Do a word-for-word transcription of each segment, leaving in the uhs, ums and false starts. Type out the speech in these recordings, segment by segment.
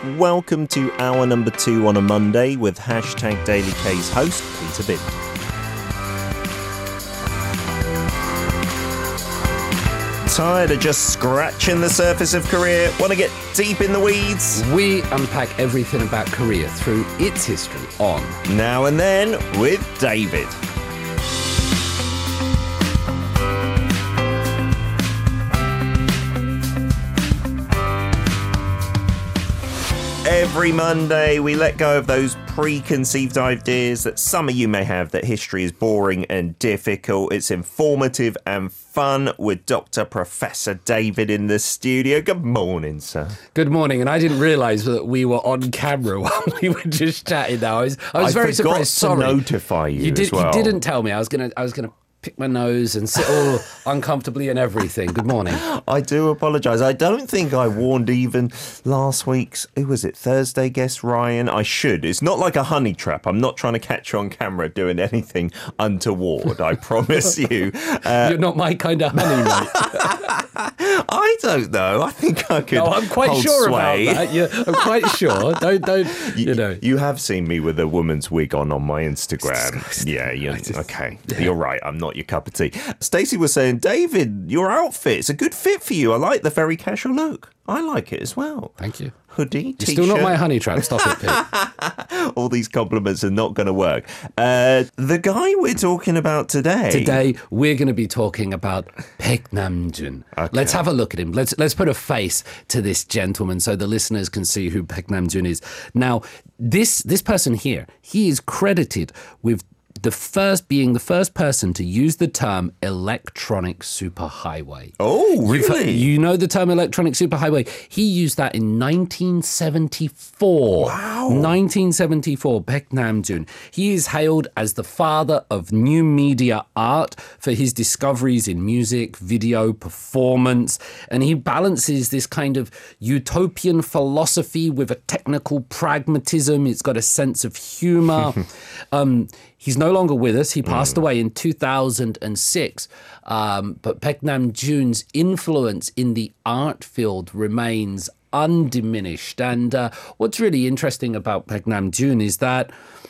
welcome to hour number two on a Monday with hashtag Daily K's host, Peter Bibb. Tired of just scratching the surface of Korea? Want to get deep in the weeds? We unpack everything about Korea through its history on Now and Then with David. Every Monday, we let go of those preconceived ideas that some of you may have that history is boring and difficult. It's informative and fun with Doctor Professor David in the studio. Good morning, sir. Good morning, and I didn't realise that we were on camera while we were just chatting. Now I was, I was I very forgot surprised. Sorry, to notify you, you did, as well. You didn't tell me. I was gonna, I was gonna pick my nose and sit all uncomfortably and everything. Good morning. I do apologise. I don't think I warned even last week's, who was it, Thursday guest, Ryan? I should. It's not like a honey trap. I'm not trying to catch you on camera doing anything untoward, I promise you. Uh, You're not my kind of honey, mate. I don't know. I think I could No, I'm quite hold sure sway. about that. Yeah, I'm quite sure. Don't, don't, you, You, know. you have seen me with a woman's wig on on my Instagram. disgusting. Yeah, you I just- okay. yeah. You're right. I'm not your cup of tea. Stacey was saying, David, your outfit, it's a good fit for you. I like the very casual look. I like it as well. Thank you. Hoodie, You're t-shirt. still not my honey trap. Stop it, Pete. All these compliments are not going to work. Uh, the guy we're talking about today. Today, we're going to be talking about Baek Nam-jun. Okay. Let's have a look at him. Let's let's put a face to this gentleman so the listeners can see who Baek Nam-jun is. Now, this this person here, he is credited with the first being the first person to use the term electronic superhighway. Oh, You've heard- really? you know the term electronic superhighway? He used that in nineteen seventy-four. Wow. nineteen seventy-four, Baek Nam-jun. He is hailed as the father of new media art for his discoveries in music, video, performance, and he balances this kind of utopian philosophy with a technical pragmatism. It's got a sense of humor. um, he's no longer with us. He passed mm. away in two thousand six. Um, but Baek Nam-jun's influence in the art field remains undiminished. And uh, what's really interesting about Baek Nam-jun is that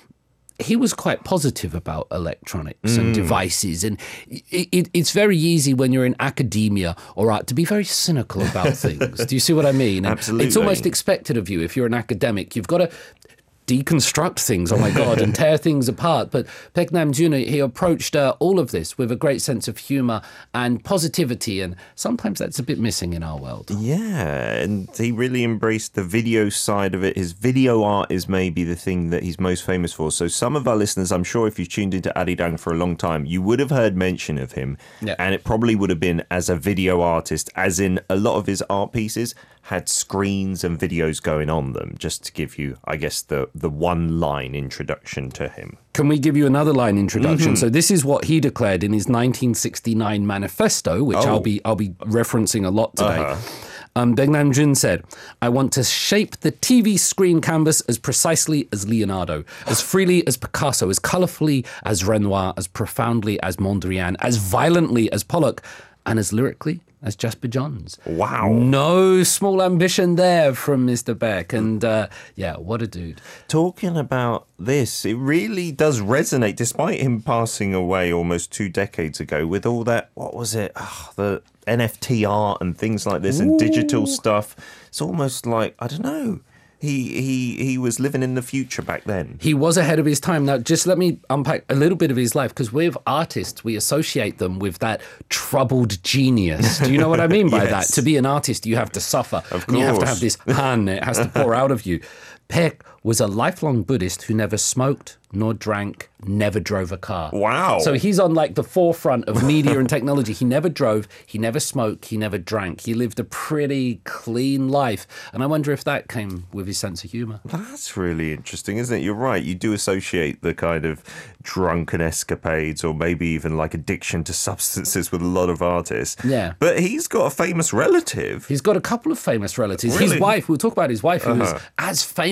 he was quite positive about electronics mm. and devices. And it, it, it's very easy when you're in academia or art to be very cynical about things. Do you see what I mean? And Absolutely. It's almost expected of you if you're an academic. You've got to deconstruct things, oh my God, and tear things apart. But Baek Nam-jun, he approached uh, all of this with a great sense of humour and positivity, and sometimes that's a bit missing in our world. Yeah, and he really embraced the video side of it. His video art is maybe the thing that he's most famous for. So some of our listeners, I'm sure if you've tuned into Arirang for a long time, you would have heard mention of him. Yeah. And it probably would have been as a video artist, as in a lot of his art pieces had screens and videos going on them, just to give you, I guess, the, the one-line introduction to him. Can we give you another line introduction? Mm-hmm. So this is what he declared in his nineteen sixty-nine manifesto, which Oh. I'll be I'll be referencing a lot today. Uh-huh. Um, Baek Nam-jun said, "I want to shape the T V screen canvas as precisely as Leonardo, as freely as Picasso, as colourfully as Renoir, as profoundly as Mondrian, as violently as Pollock, and as lyrically as Jasper Johns." Wow. No small ambition there from Mister Baek. And uh, yeah, what a dude. Talking about this, it really does resonate, despite him passing away almost two decades ago, with all that, what was it, oh, the N F T art and things like this and Ooh. digital stuff. It's almost like, I don't know, he, he, he was living in the future back then. He was ahead of his time. Now, just let me unpack a little bit of his life, because with artists, we associate them with that troubled genius. Do you know what I mean by Yes. that? To be an artist, you have to suffer. Of and you have to course. have this han, it has to pour out of you. Baek was a lifelong Buddhist who never smoked, nor drank, never drove a car. Wow. So he's on like the forefront of media and technology. He never drove, he never smoked, he never drank. He lived a pretty clean life. And I wonder if that came with his sense of humour. That's really interesting, isn't it? You're right. You do associate the kind of drunken escapades or maybe even like addiction to substances with a lot of artists. Yeah. But he's got a famous relative. He's got a couple of famous relatives. Really? His wife, we'll talk about his wife, who was Uh-huh. as famous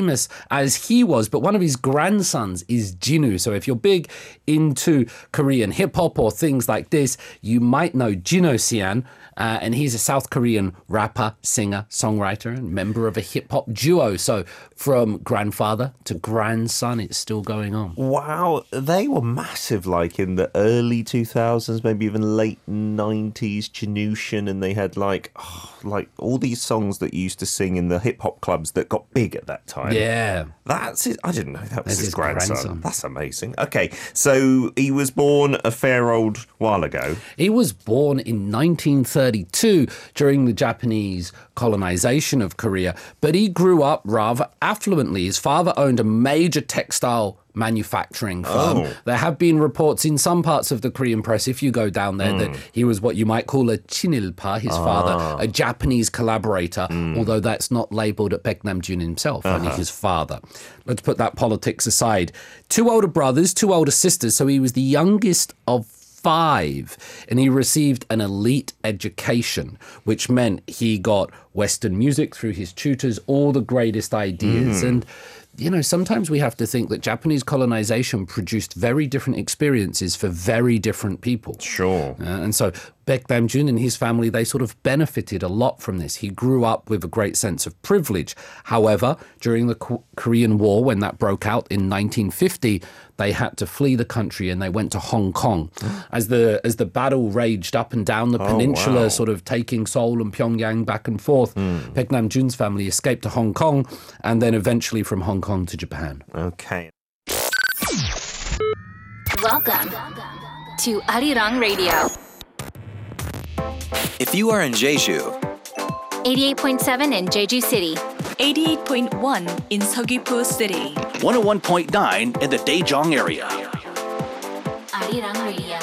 famous as he was, but one of his grandsons is Jinu. So if you're big into Korean hip-hop or things like this, you might know Jino Sian. Uh, and he's a South Korean rapper, singer, songwriter, and member of a hip-hop duo. So from grandfather to grandson, it's still going on. Wow, they were massive, like in the early two thousands, maybe even late nineties, Janushan, and they had like, oh, like all these songs that you used to sing in the hip-hop clubs that got big at that time. Yeah. That's it. I didn't know that was That's his, his grandson. grandson. That's amazing. Okay, so he was born a fair old while ago. He was born in nineteen thirty-two during the Japanese colonization of Korea, but he grew up rather affluently. His father owned a major textile manufacturing firm. Oh. There have been reports in some parts of the Korean press, if you go down there, mm. that he was what you might call a Chinilpa, his ah. father, a Japanese collaborator, mm. although that's not labelled at Baek Nam-jun himself, uh-huh. only his father. Let's put that politics aside. Two older brothers, two older sisters, so he was the youngest of five, and he received an elite education, which meant he got Western music through his tutors, all the greatest ideas. Mm. And you know, sometimes we have to think that Japanese colonization produced very different experiences for very different people. Sure. Uh, and so Baek Nam-jun and his family, they sort of benefited a lot from this. He grew up with a great sense of privilege. However, during the Ko- Korean War, when that broke out in nineteen fifty, they had to flee the country and they went to Hong Kong. As the as the battle raged up and down the oh, peninsula, wow. sort of taking Seoul and Pyongyang back and forth, mm. Baek Nam-jun's family escaped to Hong Kong and then eventually from Hong Kong to Japan. Okay. Welcome to Arirang Radio. If you are in Jeju, eighty-eight point seven in Jeju City, eighty-eight point one in Seogwipo City, one oh one point nine in the Daejeong area. Arirang Radio.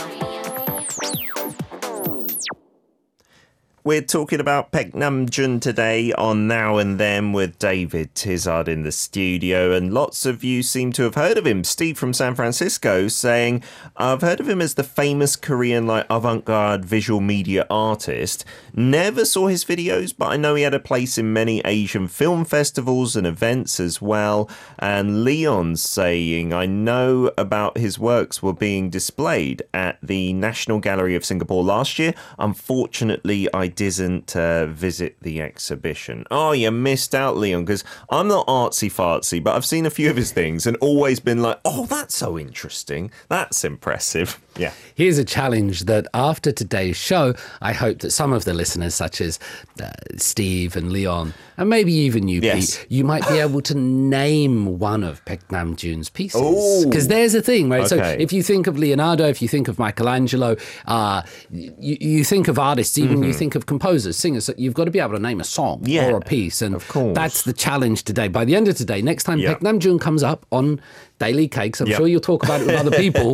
We're talking about Baek Nam-jun today on Now and Then with David Tizard in the studio, and lots of you seem to have heard of him. Steve from San Francisco saying, I've heard of him as the famous Korean like avant-garde visual media artist. Never saw his videos, but I know he had a place in many Asian film festivals and events as well. And Leon's saying, I know about his works were being displayed at the National Gallery of Singapore last year. Unfortunately, I didn't uh, visit the exhibition. Oh, you missed out, Leon, because I'm not artsy-fartsy, but I've seen a few of his things and always been like, oh, that's so interesting. That's impressive. Yeah. Here's a challenge that after today's show, I hope that some of the listeners, such as uh, Steve and Leon, and maybe even you, yes. Pete, you might be able to name one of Baek Nam-jun's pieces. Because Ooh. there's a thing, right? Okay. So if you think of Leonardo, if you think of Michelangelo, uh, you, you think of artists, even mm-hmm. you think of composers, singers, so you've got to be able to name a song yeah, or a piece. And of course. That's the challenge today. By the end of today, next time yep. Baek Nam-jun comes up on Daily Cakes, I'm yep. sure you'll talk about it with other people.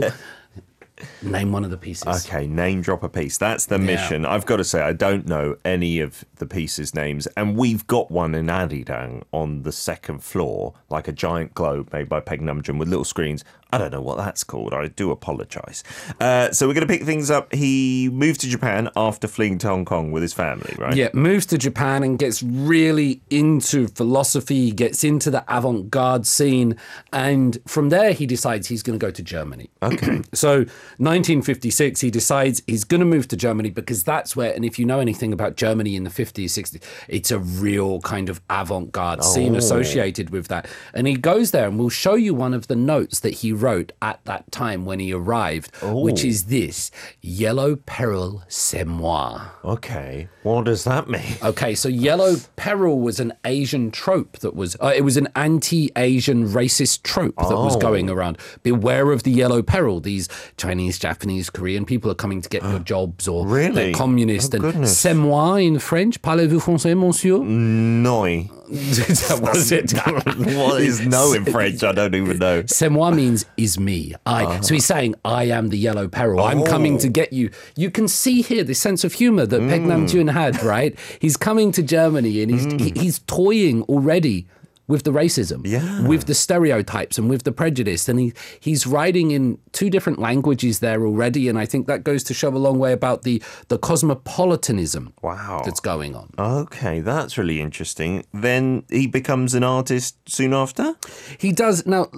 Name one of the pieces. Okay, name drop a piece. That's the mission. Yeah. I've got to say, I don't know any of the pieces' names, and we've got one in Arirang on the second floor, like a giant globe made by Baek Nam-jun with little screens. I don't know what that's called. I do apologise. Uh, so we're going to pick things up. He moved to Japan after fleeing to Hong Kong with his family, right? Yeah, moves to Japan and gets really into philosophy, gets into the avant-garde scene, and from there he decides he's going to go to Germany. Okay. So nineteen fifty-six, he decides he's going to move to Germany because that's where, and if you know anything about Germany in the fifties, sixties, it's a real kind of avant-garde oh. scene associated with that. And he goes there, and we'll show you one of the notes that he wrote at that time when he arrived, oh. which is this: Yellow Peril, c'est moi. Okay, what does that mean? Okay, so yellow peril was an Asian trope that was, uh, it was an anti-Asian racist trope that oh. was going around. Beware of the yellow peril. These Chinese, Japanese, Korean people are coming to get your jobs, or really? They're communist. Oh, and goodness. C'est moi in French. Parlez-vous français, monsieur? Noi. That was it. What is no in French? I don't even know. C'est moi means is me. I. Uh, so he's saying, I am the yellow peril. I'm oh. coming to get you. You can see here the sense of humor that mm. Baek Nam-jun had, right? He's coming to Germany and he's mm. he, he's toying already with the racism, Yeah. with the stereotypes and with the prejudice. And he, he's writing in two different languages there already. And I think that goes to show a long way about the, the cosmopolitanism Wow. that's going on. Okay, that's really interesting. Then he becomes an artist soon after? He does. Now,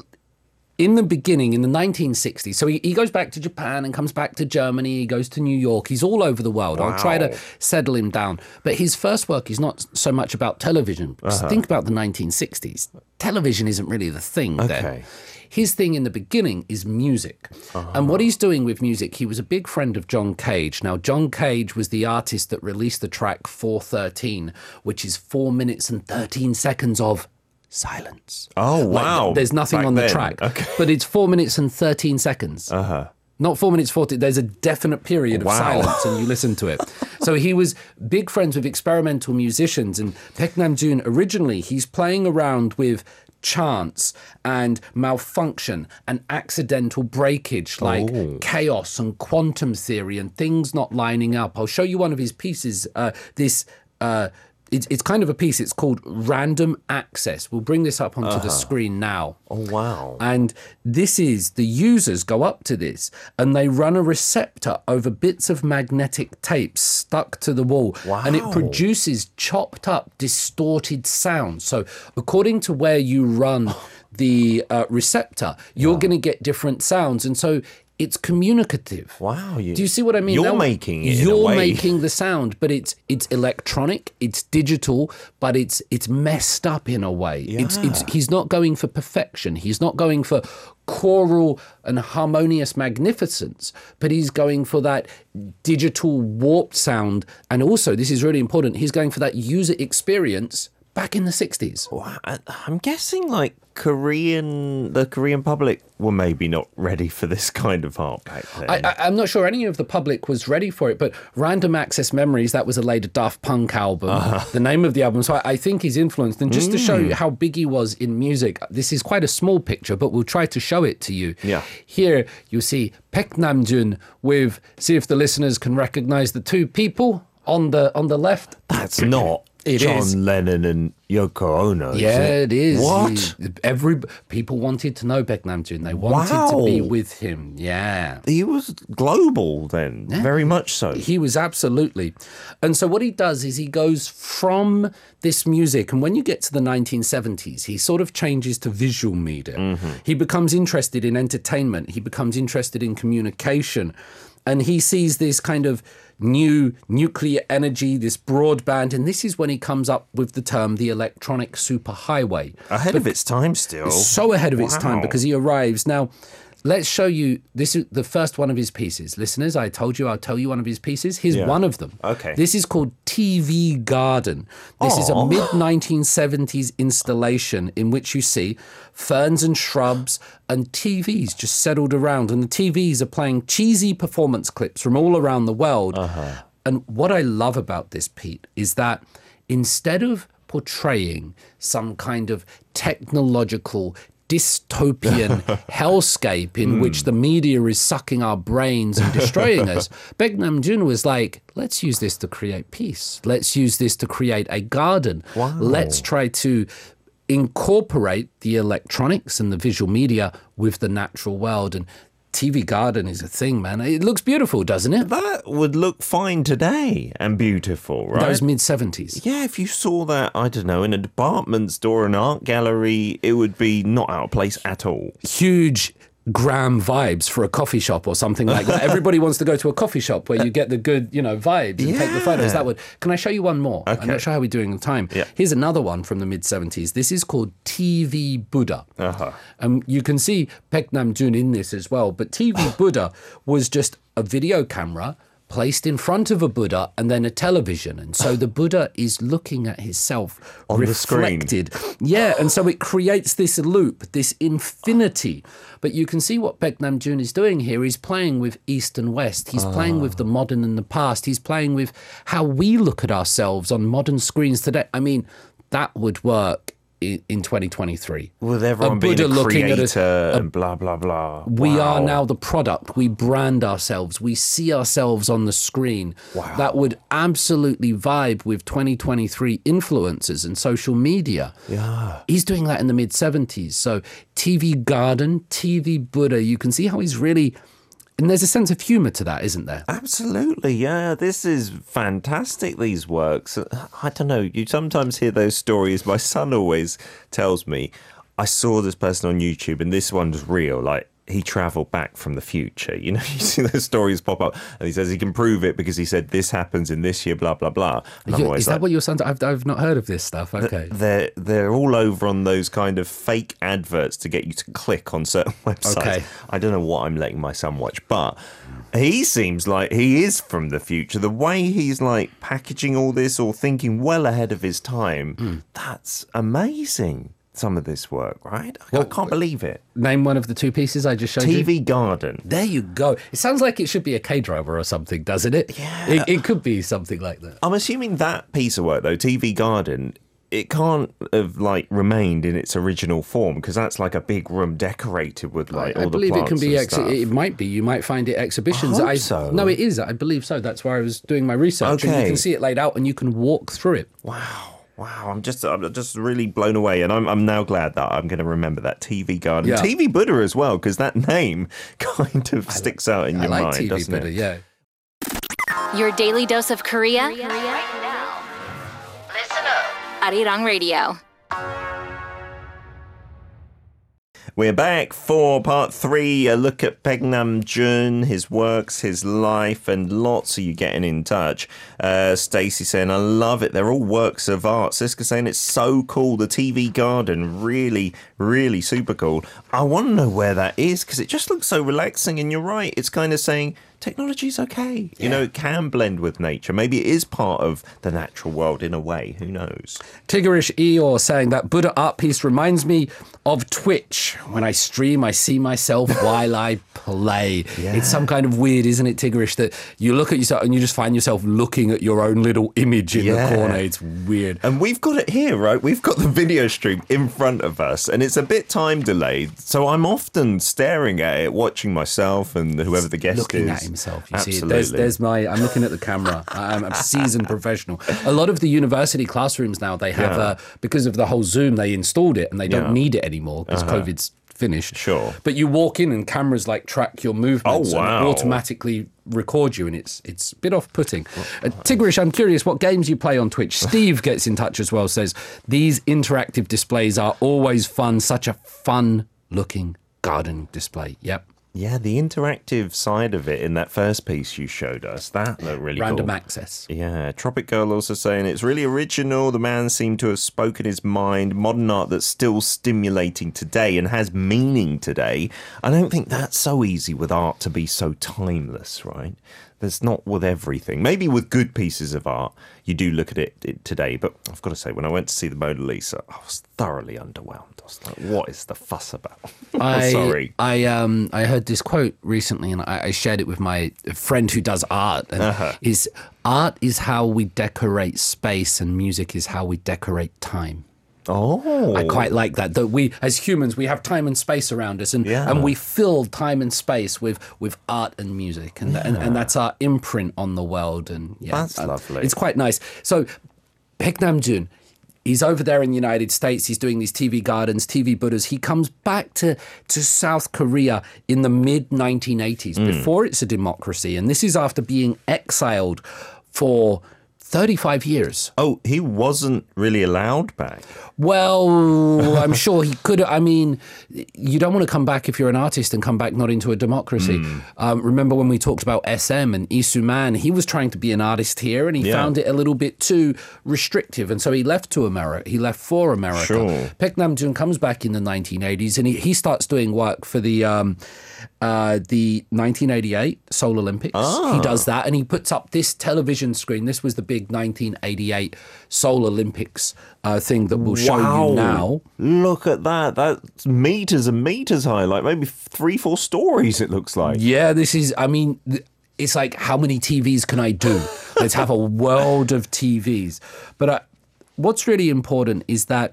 in the beginning, in the nineteen sixties, so he, he goes back to Japan and comes back to Germany, he goes to New York, he's all over the world. I'll try to Wow. settle him down. But his first work is not so much about television. Just think about the nineteen sixties. Television isn't really the thing then. Okay. His thing in the beginning is music. And what he's doing with music, he was a big friend of John Cage. Now, John Cage was the artist that released the track four thirteen, which is four minutes and thirteen seconds of silence. Oh, Like, wow. there's nothing Back on the then. track. Okay. But it's four minutes and thirteen seconds. Uh-huh. Not four minutes forty. There's a definite period of Wow. silence and you listen to it. So he was big friends with experimental musicians. And Baek Nam-joon, originally, he's playing around with chance and malfunction and accidental breakage like chaos and quantum theory and things not lining up. I'll show you one of his pieces. Uh, this... Uh, It's, it's kind of a piece. It's called Random Access. We'll bring this up onto the screen now. Oh, wow. And this is, the users go up to this and they run a receptor over bits of magnetic tape stuck to the wall. And it Wow. produces chopped up, distorted sound. So according to where you run the uh, receptor, you're going to get different sounds. And so it's communicative. Wow. You, Do you see what I mean? You're Now, making it in a You're way. making the sound, but it's it's electronic, it's digital, but it's it's messed up in a way. It's it's he's not going for perfection. He's not going for choral and harmonious magnificence, but he's going for that digital warped sound. And also, this is really important, he's going for that user experience back in the sixties. Wow, I- I'm guessing like Korean, the Korean public were maybe not ready for this kind of art back then. I, I, I'm not sure any of the public was ready for it, but Random Access Memories, that was a later Daft Punk album, Uh-huh. the name of the album. So I, I think he's influenced. And just to show Mm. you how big he was in music, this is quite a small picture, but we'll try to show it to you. Yeah. Here you see Baek Nam-joon with, see if the listeners can recognize the two people on the on the left. That's not It John is. Lennon and Yoko Ono. is Yeah, it is. What? He- every people wanted to know Baek Nam-joon. They wanted to be Wow. with him. Yeah. He was global then, very much so. He was absolutely. And so what he does is he goes from this music, and when you get to the nineteen seventies, he sort of changes to visual media. He becomes interested in entertainment. He becomes interested in communication. And he sees this kind of new nuclear energy, this broadband, and this is when he comes up with the term the electronic superhighway. Ahead of its time still. So ahead of its time Wow. because he arrives. Now, let's show you, this is the first one of his pieces. Listeners, I told you I'll tell you one of his pieces. Here's Yeah. one of them. Okay. This is called T V Garden. This is a Aw. mid nineteen seventies installation in which you see ferns and shrubs and T Vs just settled around. And the T Vs are playing cheesy performance clips from all around the world. Uh-huh. And what I love about this, Pete, is that instead of portraying some kind of technological dystopian hellscape in which the media is sucking our brains and destroying us, Baek Nam-joon was like, let's use this to create peace. Let's use this to create a garden. Wow. Let's try to incorporate the electronics and the visual media with the natural world. And T V Garden is a thing, man. It looks beautiful, doesn't it? That would look fine today and beautiful, right? That was mid-seventies. Yeah, if you saw that, I don't know, in a department store, an art gallery, it would be not out of place at all. Huge gram vibes for a coffee shop or something like that. Everybody wants to go to a coffee shop where you get the good, you know, vibes and take the photos. Yeah. That would. Can I show you one more? Okay. I'm not sure how we're doing in time. Yeah. Here's another one from the mid seventies. This is called T V Buddha. Uh-huh. Um, you can see Baek Nam-joon in this as well. But T V Buddha was just a video camera placed in front of a Buddha and then a television. And so the Buddha is looking at himself On the screen. reflected. Yeah, and so it creates this loop, this infinity. But you can see what Baek Nam-joon is doing here. He's playing with East and West. He's playing with the modern and the past. He's playing with how we look at ourselves on modern screens today. I mean, that would work in, in twenty twenty-three. With everyone being Buddha a looking at creator a- a- and blah, blah, blah. We Wow. are now the product. We brand ourselves. We see ourselves on the screen. Wow. That would absolutely vibe with twenty twenty-three influencers and social media. Yeah. He's doing that in the mid seventies. So T V Garden, T V Buddha, you can see how he's really... And there's a sense of humour to that, isn't there? Absolutely, yeah. This is fantastic, these works. I don't know, you sometimes hear those stories. My son always tells me, I saw this person on YouTube and this one's real. Like, he travelled back from the future. You know, you see those stories pop up and he says he can prove it because he said this happens in this year, blah, blah, blah. And I'm You- always is like, that what your son's... I've, I've not heard of this stuff. Okay. They're they're all over on those kind of fake adverts to get you to click on certain websites. Okay. I don't know what I'm letting my son watch, but he seems like he is from the future. The way he's like packaging all this or thinking well ahead of his time, Hmm. that's amazing. Some of this work, right? I can't believe it. Name one of the two pieces I just showed you. T V Garden. There you go. It sounds like it should be a K-drama or something, doesn't it? Yeah. It, it could be something like that. I'm assuming that piece of work though, T V Garden, it can't have like remained in its original form because that's like a big room decorated with like I all the believe it plants can be. and Ex- stuff. it might be. You might find it exhibitions. I hope so. No, it is. I believe so. That's why I was doing my research. And you Okay. can see it laid out, and you can walk through it. Wow. Wow, I'm just I'm just really blown away, and I'm I'm now glad that I'm going to remember that T V Garden, Yeah. T V Buddha as well, because that name kind of sticks out in I your like mind, T V doesn't Buddha. it? Yeah. Your daily dose of Korea. Listen up. Arirang Radio. We're back for part three, a look at Baek Nam-jun, his works, his life, and lots of you getting in touch. Uh, Stacey saying, I love it. They're all works of art. Siska saying, it's so cool. The T V Garden, really, really super cool. I want to know where that is because it just looks so relaxing. And you're right. It's kind of saying, technology's okay. You know, it can blend with nature. Maybe it is part of the natural world in a way. Who knows? Tigerish Eeyore saying that Buddha art piece reminds me of Twitch. When I stream, I see myself while I play. Yeah. It's some kind of weird, isn't it, Tigerish, that you look at yourself and you just find yourself looking at your own little image in Yeah. the corner. It's weird. And we've got it here, right? We've got the video stream in front of us, and it's a bit time delayed. So I'm often staring at it, watching myself and whoever the guest Looking is. at himself, you Absolutely. see it. There's, there's my. I'm looking at the camera. I'm a seasoned professional. A lot of the university classrooms now they have Yeah. uh, because of the whole Zoom, they installed it and they don't Yeah. need it anymore because COVID's finished. Sure. But you walk in and cameras like track your movements Oh, wow. and automatically record you, and it's it's a bit off-putting. Uh, Tigrish, I'm curious what games you play on Twitch. Steve gets in touch as well. Says these interactive displays are always fun. Such a fun-looking garden display. Yep. Yeah, the interactive side of it in that first piece you showed us, that looked really Random cool. access. Yeah, Tropic Girl also saying it's really original. The man seemed to have spoken his mind. Modern art that's still stimulating today and has meaning today. I don't think that's so easy with art to be so timeless, right? That's not with everything. Maybe with good pieces of art, you do look at it, it today. But I've got to say, when I went to see the Mona Lisa, I was thoroughly underwhelmed. I was like, what is the fuss about? I, Sorry. I um I heard this quote recently, and I, I shared it with my friend who does art. And Uh-huh. is art is how we decorate space, and music is how we decorate time. Oh. I quite like that. That we, as humans, we have time and space around us, and Yeah. and we fill time and space with with art and music, and and, and that's our imprint on the world. And yeah, That's uh, lovely. It's quite nice. So, Baek Nam-jun. He's over there in the United States. He's doing these T V gardens, T V Buddhas. He comes back to, to South Korea in the mid nineteen eighties, before it's a democracy. And this is after being exiled for thirty-five years. Oh, he wasn't really allowed back. Well, I'm sure he could. I mean, you don't want to come back if you're an artist and come back not into a democracy. Mm. Um, remember when we talked about S M and Isu Man? He was trying to be an artist here, and he Yeah. found it a little bit too restrictive, and so he left to America. He left for America. Sure. Baek Nam-jun comes back in the nineteen eighties, and he, he starts doing work for the um, uh, the nineteen eighty-eight Seoul Olympics. Ah. He does that, and he puts up this television screen. This was the big nineteen eighty-eight Seoul Olympics uh, thing that we'll show you now. Look at that. That's meters and meters high, like maybe three, four stories, it looks like. Yeah, this is, I mean, th- it's like, how many T Vs can I do? Let's have a world of T Vs. But uh, what's really important is that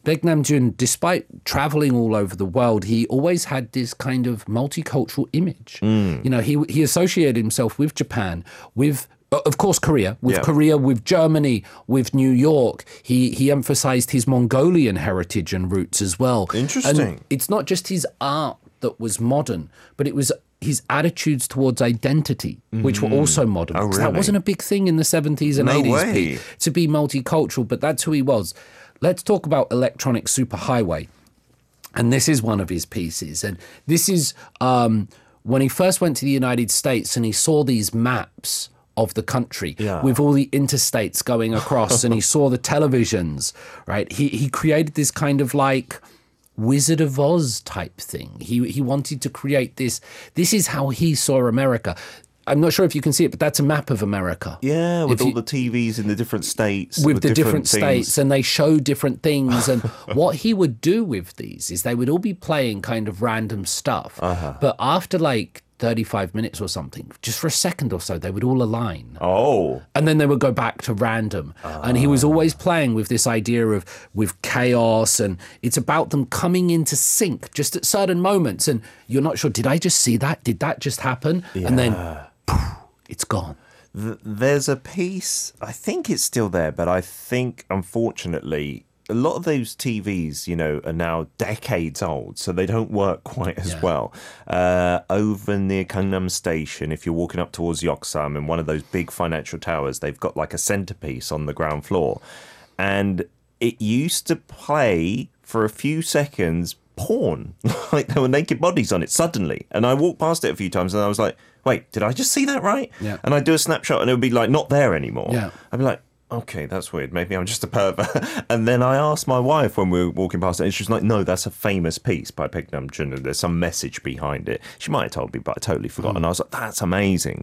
Baek Nam-jun, despite traveling all over the world, he always had this kind of multicultural image. Mm. You know, he he associated himself with Japan, with of course, Korea, with Yeah. Korea, with Germany, with New York. He he emphasized his Mongolian heritage and roots as well. Interesting. And it's not just his art that was modern, but it was his attitudes towards identity, which were also modern. Oh, Because That really? wasn't a big thing in the seventies and No eighties, way. Pete, to be multicultural, but that's who he was. Let's talk about Electronic Superhighway. And this is one of his pieces. And this is um, when he first went to the United States and he saw these maps of the country Yeah. with all the interstates going across and he saw the televisions, right? He he created this kind of like Wizard of Oz type thing. He he wanted to create this. This is how he saw America. I'm not sure if you can see it, but that's a map of America. Yeah, with If all you- the T Vs in the different states. with the different, things. states, and they show different things. And what he would do with these is they would all be playing kind of random stuff. Uh-huh. But after like thirty-five minutes or something, just for a second or so, they would all align. Oh. And then they would go back to random. And he was always playing with this idea of with chaos, and it's about them coming into sync just at certain moments. And you're not sure, did I just see that? Did that just happen? And then poof, it's gone. Th- There's a piece, I think it's still there, but I think, unfortunately, a lot of those T Vs, you know, are now decades old, so they don't work quite as Yeah. well. Uh, over near Gangnam Station, if you're walking up towards Yeoksam in one of those big financial towers, they've got like a centerpiece on the ground floor. And it used to play for a few seconds porn, like there were naked bodies on it suddenly. And I walked past it a few times and I was like, wait, did I just see that right? Yeah. And I'd do a snapshot and it would be like not there anymore. Yeah. I'd be like, okay, that's weird. Maybe I'm just a pervert. And then I asked my wife when we were walking past it, and she was like, no, that's a famous piece by Baek Nam-jun, and there's some message behind it. She might have told me, but I totally forgot. Mm. And I was like, that's amazing.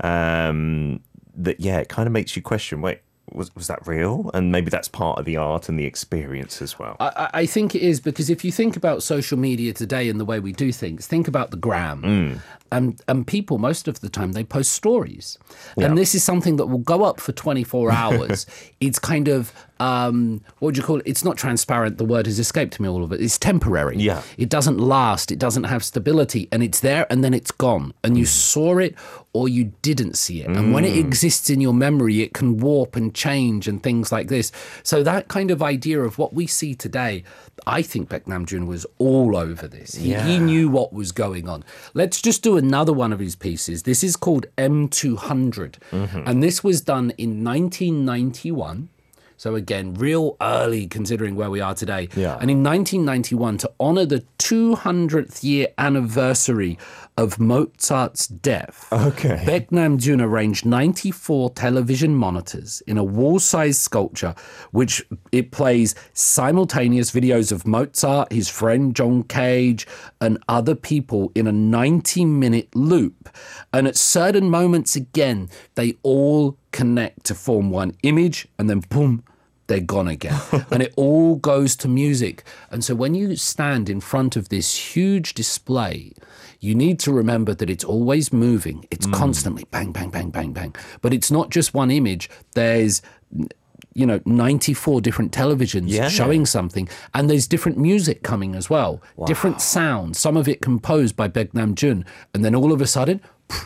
Um, that, yeah, it kind of makes you question, wait, was was that real? And maybe that's part of the art and the experience as well. I, I think it is, because if you think about social media today and the way we do things, think about the gram. And, and people, most of the time, they post stories. Yeah. And this is something that will go up for twenty-four hours. It's kind of, um, what would you call it? It's not transparent. The word has escaped me, all of it. It's temporary. Yeah. It doesn't last. It doesn't have stability. And it's there and then it's gone. And you saw it or you didn't see it. And when it exists in your memory, it can warp and change and things like this. So that kind of idea of what we see today, I think Baek Nam-jun was all over this. He, Yeah. he knew what was going on. Let's just do another one of his pieces. This is called M two hundred. And this was done in nineteen ninety-one. So again, real early considering where we are today. Yeah. And in nineteen ninety-one, to honor the two hundredth year anniversary of Mozart's death, Okay. Baek Nam-jun arranged ninety-four television monitors in a wall-sized sculpture, which it plays simultaneous videos of Mozart, his friend John Cage, and other people in a ninety-minute loop. And at certain moments, again, they all connect to form one image, and then boom, they're gone again. And it all goes to music. And so when you stand in front of this huge display, you need to remember that it's always moving. It's constantly bang, bang, bang, bang, bang. But it's not just one image. There's, you know, ninety-four different televisions Yeah. showing something. And there's different music coming as well. Different sounds, some of it composed by Baek Nam-jun. And then all of a sudden,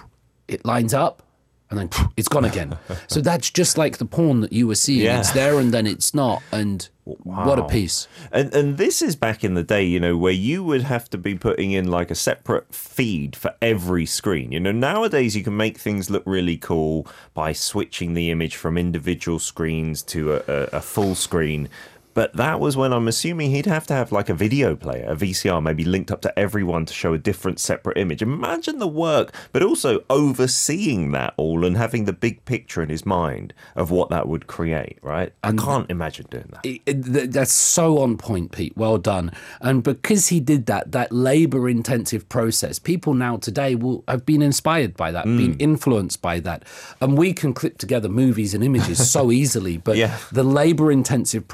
it lines up. And then it's gone again. So that's just like the porn that you were seeing. Yeah. It's there and then it's not. And what a Wow. piece. And and this is back in the day, you know, where you would have to be putting in like a separate feed for every screen. You know, nowadays you can make things look really cool by switching the image from individual screens to a, a, a full screen. But that was when I'm assuming he'd have to have like a video player, a V C R, maybe linked up to everyone to show a different separate image. Imagine the work, but also overseeing that all and having the big picture in his mind of what that would create, right? I can't imagine doing that. It- it- th- that's so on point, Pete. Well done. And because he did that, that labor intensive process, people now today will have been inspired by that, been influenced by that. And we can clip together movies and images so easily, but Yeah. the labor intensive process,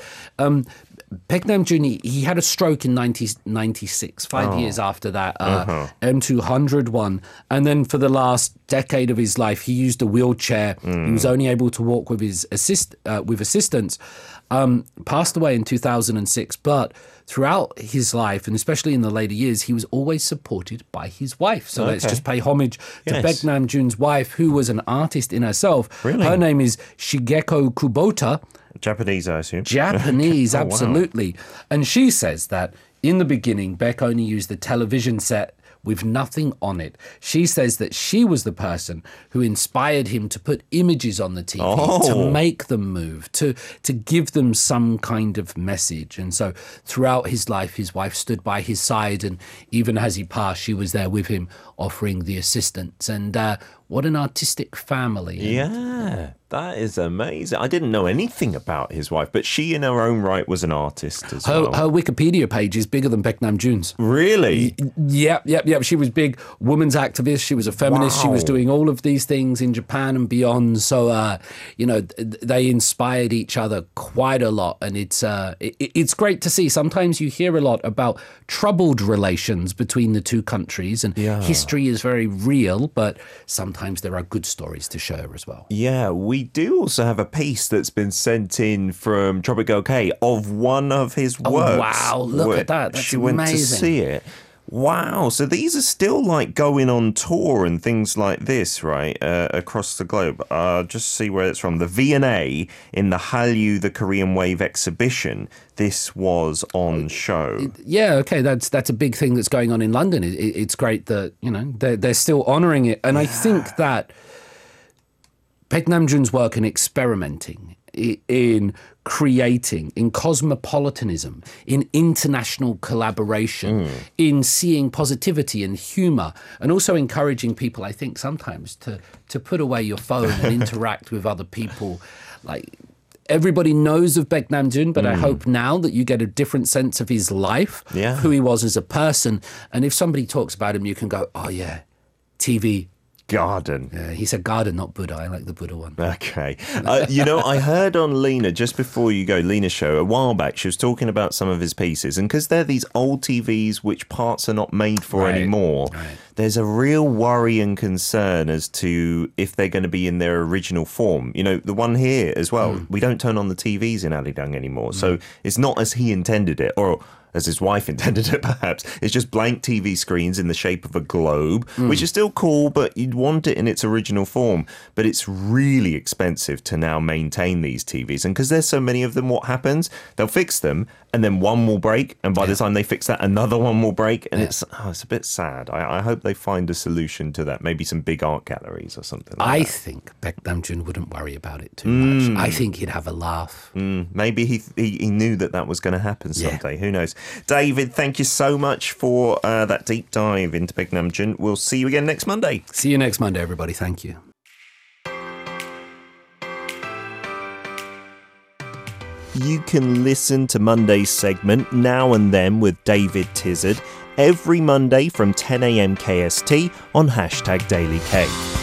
Um, Baek Nam-jun, he, he had a stroke in nineteen ninety-six, five Oh. years after that, uh, Uh-huh. M two hundred one. And then for the last decade of his life, he used a wheelchair. He was only able to walk with his assist uh, with assistance. Um, passed away in two thousand six, but throughout his life, and especially in the later years, he was always supported by his wife. So let's Okay. just pay homage to Yes. Baek Nam-jun's wife, who was an artist in herself. Really? Her name is Shigeko Kubota. Japanese, I assume. Japanese, Oh, wow. absolutely. And she says that in the beginning, Beck only used the television set with nothing on it. She says that she was the person who inspired him to put images on the T V, Oh. to make them move, to, to give them some kind of message. And so throughout his life, his wife stood by his side. And even as he passed, she was there with him, offering the assistance. And uh, what an artistic family. Yeah, that is amazing. I didn't know anything about his wife, but she in her own right was an artist as Her, well. her Wikipedia page is bigger than Baek Nam-jun's. Really? Yep, yep, yep. She was big women's activist. She was a feminist. She was Wow. doing all of these things in Japan and beyond. So, uh, you know, th- they inspired each other quite a lot. And it's uh, it, it's great to see. Sometimes you hear a lot about troubled relations between the two countries, and Yeah. history is very real, but sometimes there are good stories to share as well. Yeah, we do also have a piece that's been sent in from Tropic Girl K of one of his Oh, works. wow, look where at that. That's she went to amazing. see it. Wow, so these are still like going on tour and things like this, right, uh, across the globe. Uh, just see where it's from. The V and A in the Hallyu, the Korean Wave exhibition. This was on show. Yeah, okay, that's that's a big thing that's going on in London. It, it, it's great that, you know, they're, they're still honouring it. And I think that Baek Nam-jun's work in experimenting, i- in creating, in cosmopolitanism, in international collaboration, in seeing positivity and humour, and also encouraging people, I think, sometimes to, to put away your phone and interact with other people. Like, everybody knows of Baek Nam-jun, but I hope now that you get a different sense of his life, Yeah. who he was as a person. And if somebody talks about him, you can go, oh yeah, T V. Garden. Uh, he said garden, not Buddha. I like the Buddha one. Okay. Uh, you know, I heard on Lena, just before you go, Lena's show, a while back, she was talking about some of his pieces. And because they're these old T Vs which parts are not made for Right, anymore, right. there's a real worry and concern as to if they're going to be in their original form. You know, the one here as well, Mm. we don't turn on the T Vs in Alidang anymore. So it's not as he intended it, or as his wife intended it, perhaps. It's just blank T V screens in the shape of a globe, Mm. which is still cool, but you'd want it in its original form. But it's really expensive to now maintain these T Vs. And because there's so many of them, what happens? They'll fix them, and then one will break. And by the time they fix that, another one will break. And it's oh, it's a bit sad. I, I hope they find a solution to that. Maybe some big art galleries or something like I that. think Baek Nam-jun wouldn't worry about it too much. I think he'd have a laugh. Mm, maybe he, he he knew that that was going to happen Yeah. someday. Who knows? David, thank you so much for uh, that deep dive into Baek Nam-jun. We'll see you again next Monday. See you next Monday, everybody. Thank you. You can listen to Monday's segment Now and Then with David Tizard every Monday from ten a.m. K S T on hashtag Daily K.